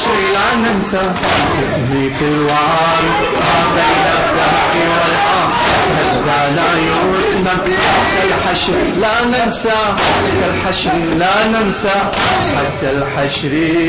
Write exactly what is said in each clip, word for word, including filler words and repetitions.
الحشر لا ننسى تهليك الوارد بين الذبح والحام حتى لا يتم حتى الحشر لا ننسى حتى الحشر لا ننسى حتى الحشر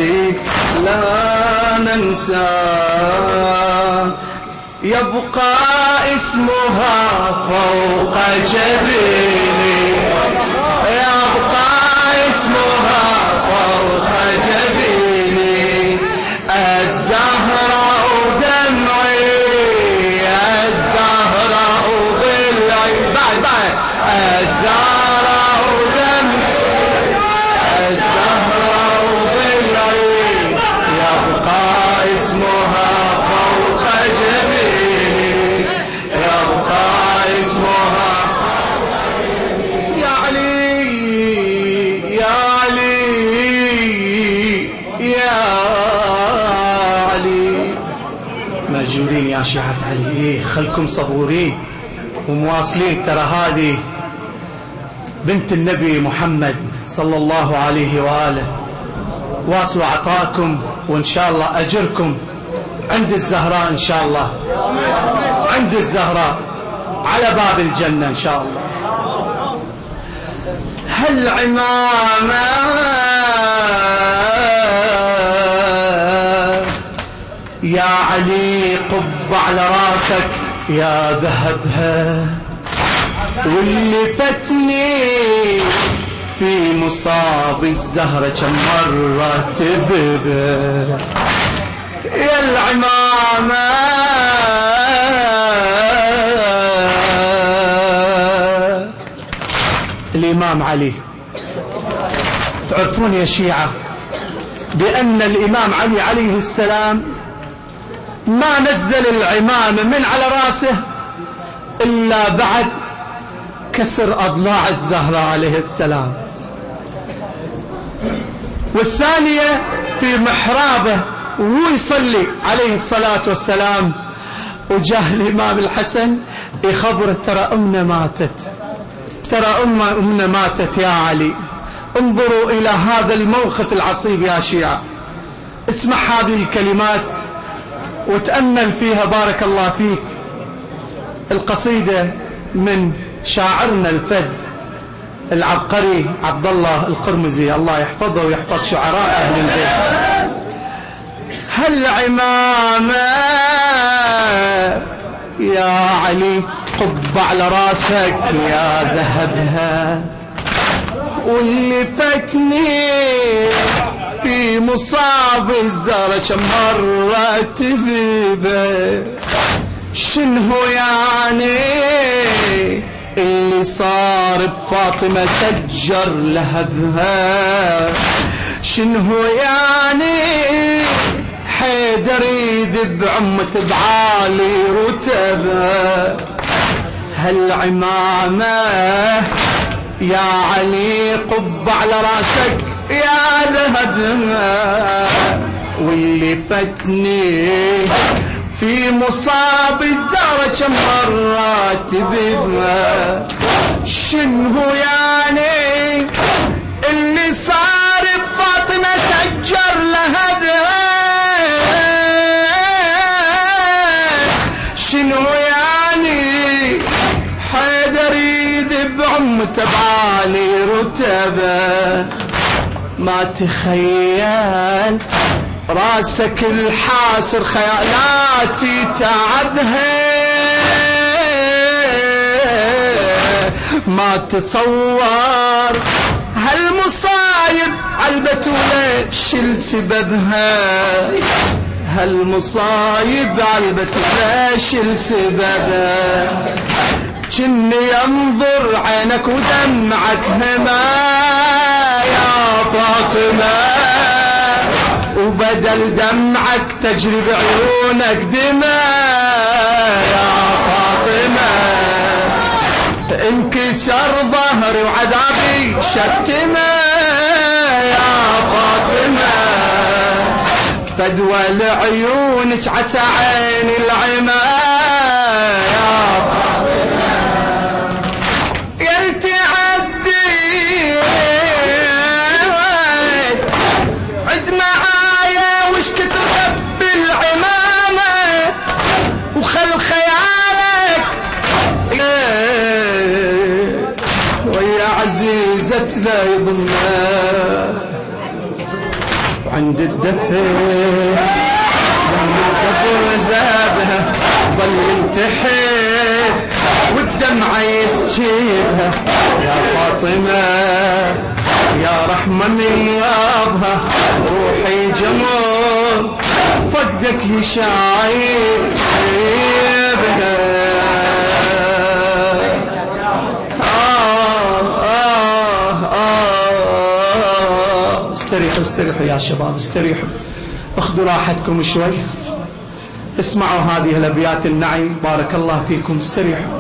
لا ننسى يبقى اسمها فوق جبيني يبقى اسمها فوق جبيني الزهراء دمعي الزهراء ضلعي بعد بعد الزهراء دمعي الزهراء ضلعي يبقى اسمها فوق جبيني يبقى اسمها يا علي يا علي يا علي. مأجورين يا شيعة علي، خلكم صبورين ومواصلين، ترى هذه بنت النبي محمد صلى الله عليه وآله. واصلوا عطاكم وإن شاء الله أجركم عند الزهراء إن شاء الله، عند الزهراء على باب الجنة إن شاء الله. هل عمامة يا علي قب على راسك يا ذهبها، واللي فتني في مصاب الزهرة كم مرة تذبه يا العمامة الإمام علي. تعرفون يا شيعة بأن الإمام علي عليه السلام ما نزل العمامة من على راسه إلا بعد كسر أضلاع الزهراء عليه السلام. والثانية في محرابه وهو يصلي عليه الصلاة والسلام، وجاه الإمام الحسن يخبره ترى أمنا ماتت، ترى أمنا ماتت يا علي. انظروا إلى هذا الموقف العصيب يا شيعة. اسمع هذه الكلمات وتأمل فيها بارك الله فيك. القصيدة من شاعرنا الفذ العبقري عبد الله القرمزي، الله يحفظه ويحفظ شعراء أهل البيت. هل عمامة يا علي قب على راسك يا ذهبها، واللي فتني في مصاب الزهرة كم مرة تذبه. شنو يعني اللي صار بفاطمة سجر لهبها؟ شنو يعني حيدر يذب عمة بعالي رتبها؟ هالعمامة يا علي قب على راسك يا ذهبها، واللي فتني في مصاب الزهرة كم مرة تذبها. شنو يعني اللي صار بفاطمة سجر لهبها؟ شنو يعني حيدر يذب عمته بعالي رتبه؟ ما تخيل راسك الحاسر خيالاتي تعبها، ما تصور هالمصايب عالبتولة شل سببها، هالمصايب عالبتولة شل سببها. جني ينظر عينك ودمعك هما يا فاطمة، وبدل دمعك تجري بعيونك دماء يا فاطمة. انكسر ظهري وعذابي شتمة يا فاطمة، فدوى لعيونك عسى عين العمى يا فاطمة. يلتي عدي عد معايا وش كنت نزت لا يضمه وعند الدفن عند القبر ذابها ظل ينتحر والدمعة يسجيبها يا فاطمة يا رحمة من غابها روحي جمر فقدك يشايبها استريحوا استريحوا يا شباب استريحوا اخذوا راحتكم شوي اسمعوا هذه الابيات النعي بارك الله فيكم استريحوا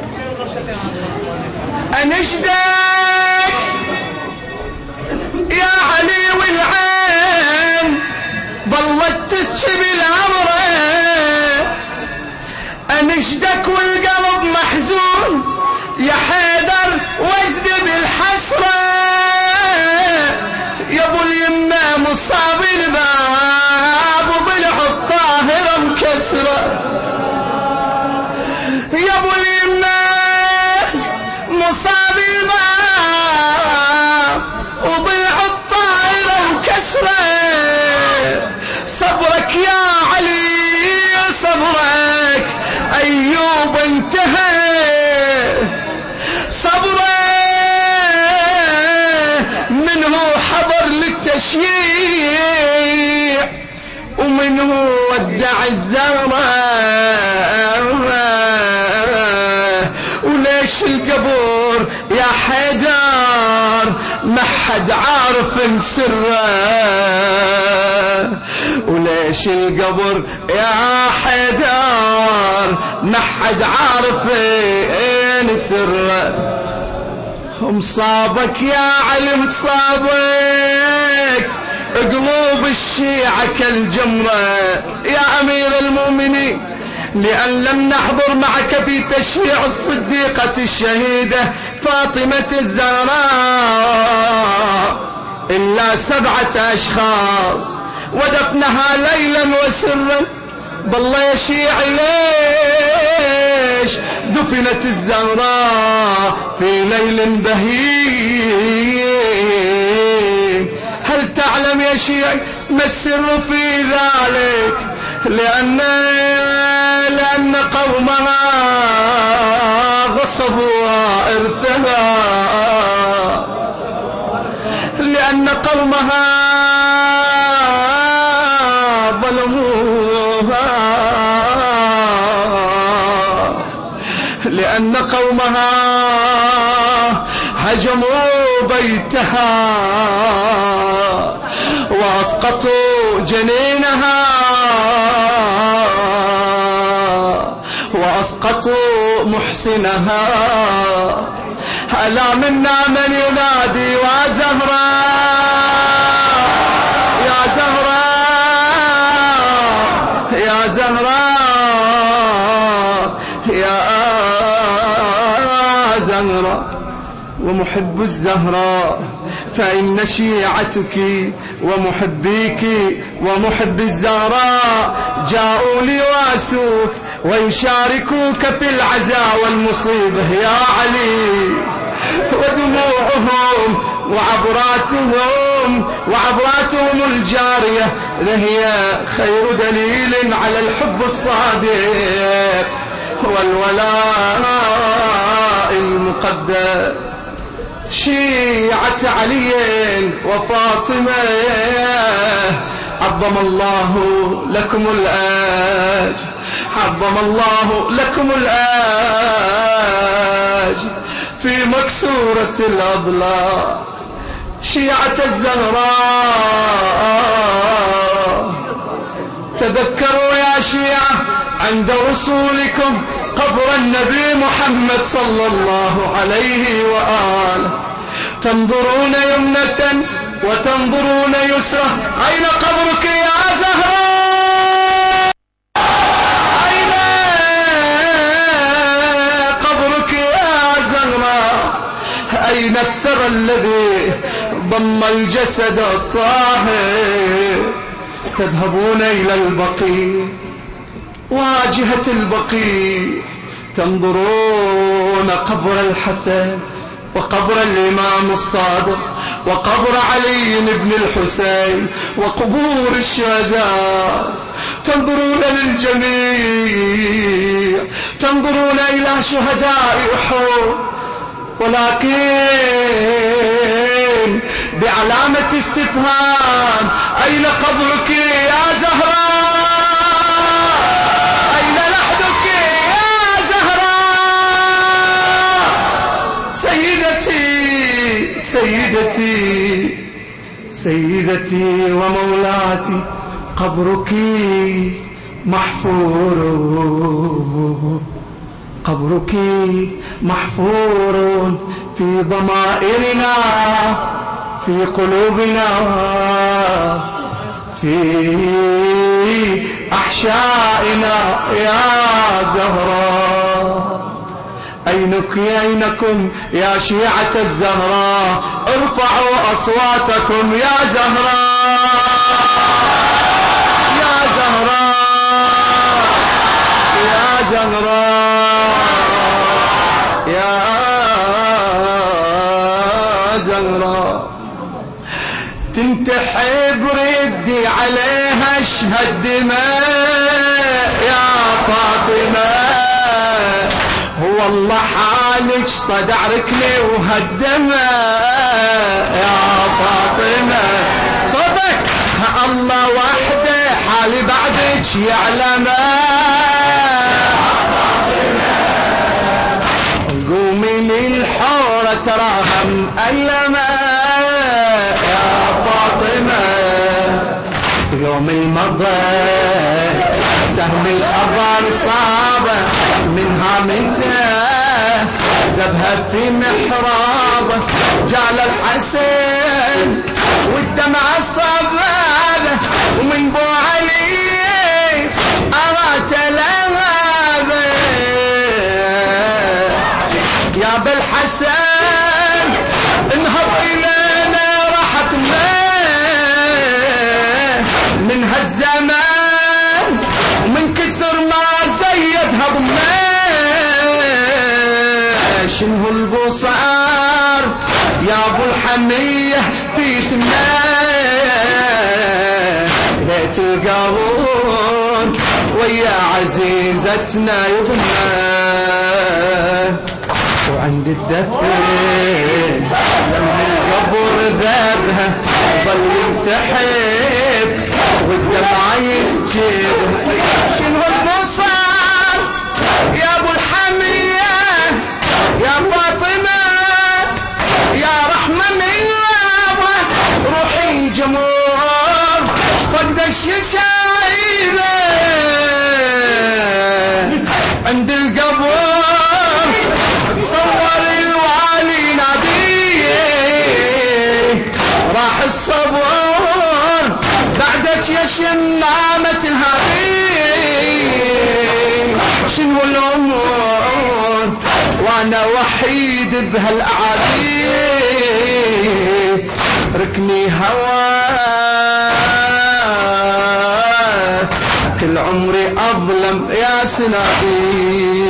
انشدك يا علي والعين ظلت تسكب الامر انشدك والقلب محزون يا حيدر واجذب الحسره يا ابو اليمه مصاب الباب وضلع الطاهره مكسره يا ابو اليمه مصاب الباب وضلع الطاهره مكسره صبرك يا علي صبرك ايوب انتهى صبرك منه حضر للتشييع ومنه ودع الزهراء وليش القبور يا حيدر ما حد عارف سره وليش القبر يا حيدر ما حد عارف سره مصابك يا علي مصابك قلوب الشيعة كالجمرة يا أمير المؤمنين لأن لم نحضر معك في تشييع الصديقة الشهيدة فاطمة الزهراء إلا سبعة أشخاص ودفنها ليلا وسرا بالله يا شيعي ليش دفنت الزهراء في ليل بهيم هل تعلم يا شيعي ما السر في ذلك لأن, لأن قومها غصبوا إرثها لأن قومها ظلموها لأن قومها هجموا بيتها وأسقطوا جنينها وأسقطوا محسنها ألا منا من ينادي وزهراء يا زهراء يا زهراء يا زهراء ومحب الزهراء فإن شيعتك ومحبيك ومحب الزهراء جاءوا ليواسوك ويشاركوك في العزاء والمصيبة يا علي ودموعهم وعبراتهم وعبراتهم الجارية لهي خير دليل على الحب الصادق والولاء المقدس شيعة علي وفاطمة عظم الله لكم الأجر عظم الله لكم الأجر في مكسورة الأضلاع شيعة الزهراء تذكروا يا شيعة عند وصولكم قبر النبي محمد صلى الله عليه وآله تنظرون يمنة وتنظرون يسرى أين قبرك يا زهراء أين قبرك يا زهراء أين الثرى الذي ضم الجسد الطاهر تذهبون إلى البقيع واجهة البقيع تنظرون قبر الحسن وقبر الإمام الصادق وقبر علي بن الحسين وقبور الشهداء. تنظرون للجميع، تنظرون إلى شهداء أحد، ولكن بعلامة استفهام: أين قبرك يا زهراء؟ أين لحدك يا زهراء؟ سيدتي سيدتي سيدتي ومولاتي، قبرك محفور، قبرك محفور في ضمائرنا، في قلوبنا، في أحشائنا يا زهراء. أينك أينكم يا شيعة الزهراء؟ ارفعوا أصواتكم يا زهراء، يا زهراء، يا زهراء، يا زهراء. تنتحب ردي عليها اشهد دماء يا فاطمة، هو الله حالك صدع ركني وهدمه يا فاطمة. صوتك الله وحده حالي بعدك يعلمه. قومي للحورة تراها مألمة يا فاطمة. يوم المضى سهم الخبر صابه من هامته، ذبها في محرابه جعل الحسن والدمع الصبابه، ومن بو علي أرات لهابه. يا بالحسن انهض إلينا راحت من هالزمان، ومن كثر ما زيدها ضمه. شنو البصار يا ابو الحمية في تمناه، بيت القارون ويا عزيزتنا يضمه. وعند الدفن لما القبر ذابها ظل ينتحب والدمع يسجبها. شنو البصار يا ابو الحمية يا فاطمة يا رحمة من الله، روحي جمور فقد الششايبة. عند القبر تصور الوالي ناديه، راح الصبر بعدك يا شمامة الهادي. شنو الأمور وانا وحيد بهالاعادي، ركني هواه كل عمري اظلم يا سنادي.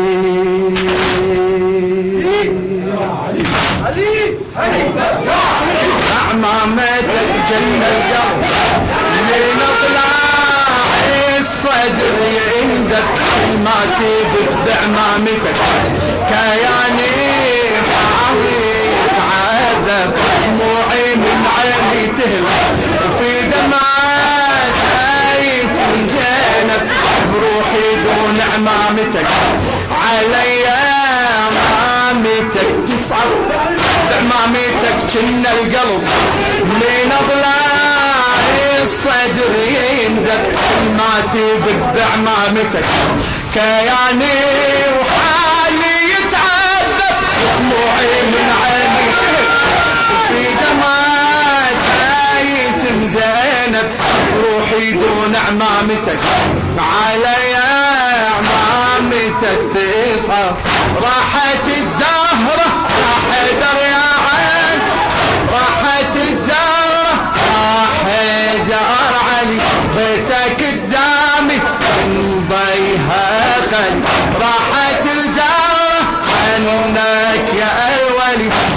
أعمامتك جنة القلب من اطلاع الصدر يندك، ما تذب بعمامتك كياني معاوي يتعذب، دموعي من عيني تهل وفي دمعات عيت زينب، بروحي دون عمامتك علي عمامتك تصعب، بعمامتك كنا القلب من اضلاع الصدر يندب، ما تذب بعمامتك كياني وحالي يتعذب، دموعي من عيني في دمعات يتم زينب، روحي دون عمامتك علي عمامتك تصعب. راحت الزهرة راح حيدر يا عين، راحت الزهرة راح حيدر علي، بيتك قدامي من ضيها خلي. راحت الزهرة عنك يا الولي،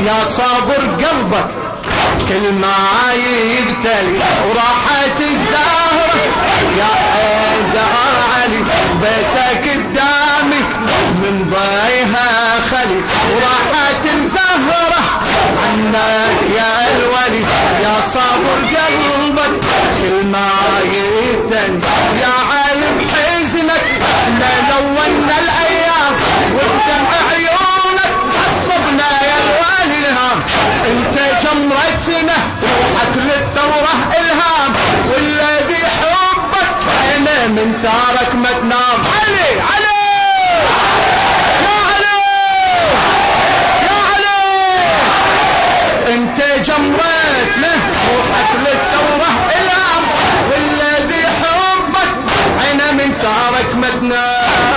يا صابر قلبك كل ما يبتلي وراحت الزهرة يا حيدر علي بيتك قدامي من ضيها خلي وراحت الزهرة عنك يا الولي يا صابر قلبك كل ما يبتلي يا علم حزنك لولنا الأيام وبدمع عيونك عصبنا يا الوالي الهام انت جمرتنا روحك للثورة الهام والذي حبك عينه من ثارك ما تنام علي علي يا علي يا علي انت جمرتنا روحك للثورة الهام والذي حبك عينه من ثارك ما تنام